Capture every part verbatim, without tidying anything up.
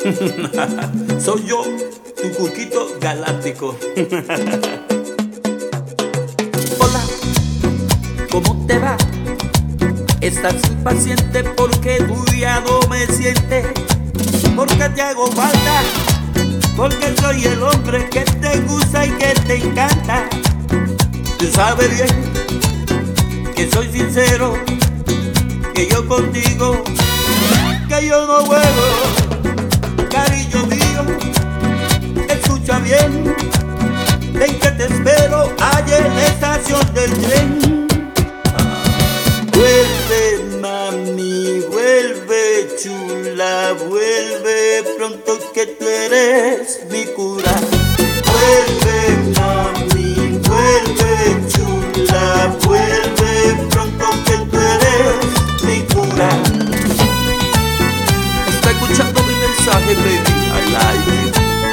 Soy yo, tu cuquito galáctico. Hola, ¿cómo te va? Estás impaciente porque tú ya no me sientes, porque te hago falta, porque soy el hombre que te gusta y que te encanta. Tú sabes bien que soy sincero, que yo contigo, que yo no juego. Cariño mío, escucha bien, ven que te espero allá en la estación del tren. Vuelve mami, vuelve chula, vuelve pronto que tú eres mi cura. Vuelve mami, vuelve chula, vuelve pronto que tú eres mi cura. Está escuchando mi mensaje, baby, I like you.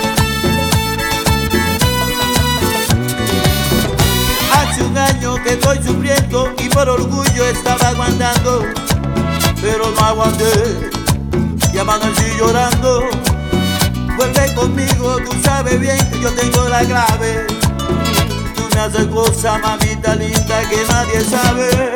Hace un año que estoy sufriendo y por orgullo estaba aguantando, pero no aguanté y amanecí llorando. Vuelve conmigo, tú sabes bien que yo tengo la clave. Tú me haces cosas, mamita linda, que nadie sabe.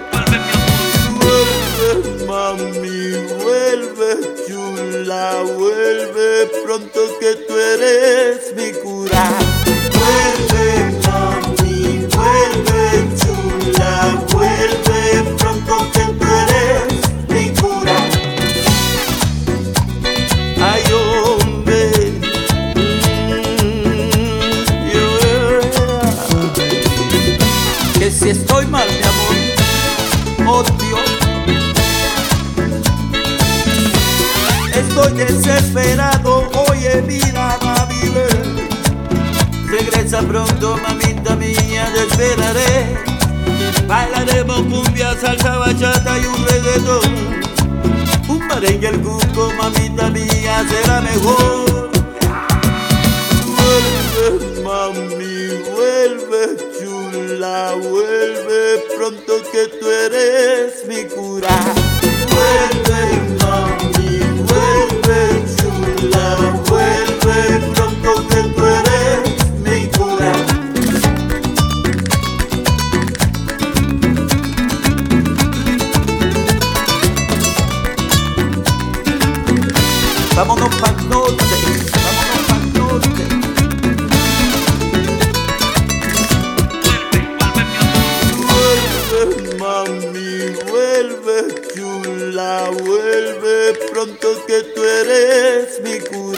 Vuelve mami, vuelve chula, vuelve pronto que tú eres mi cura. Vuelve mami, vuelve chula, vuelve pronto que tú eres mi cura. Ay hombre, mm, yeah. Que si estoy mal mi amor, odio. Estoy desesperado, oye mira mami, ven. Regresa pronto mamita mía, te esperaré. Bailaremos cumbia, salsa, bachata y un reggaetón. Un merengue, el cuco, mamita mía, será mejor. Vuelve mami, vuelve chula, vuelve pronto que tú eres mi cura. Vuelve mami, vuelve chula, vuelve pronto que tú eres mi cura. Vámonos pa'l norte, vámonos pa'l norte. Vuelve mami, vuelve chula, vuelve pronto que tú eres mi cura.